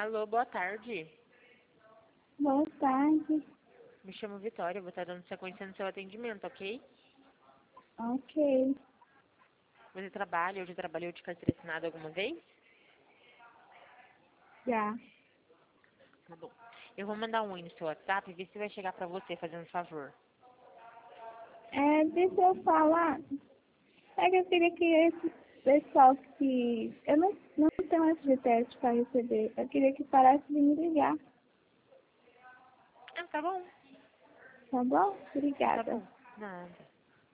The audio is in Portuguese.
Alô, boa tarde. Boa tarde. Me chamo Vitória, vou estar dando sequência no seu atendimento, ok? Ok. Você trabalha ou já trabalhou de carteira assinada alguma vez? Já. Tá bom. Eu vou mandar um oi no seu WhatsApp e ver se vai chegar pra você, fazendo um favor. Deixa eu falar. É que eu queria que esse pessoal que... Eu não tenho esse de teste para receber. Eu queria que parasse de me ligar. Ah, tá bom. Tá bom? Tá Obrigada. bom. Nada.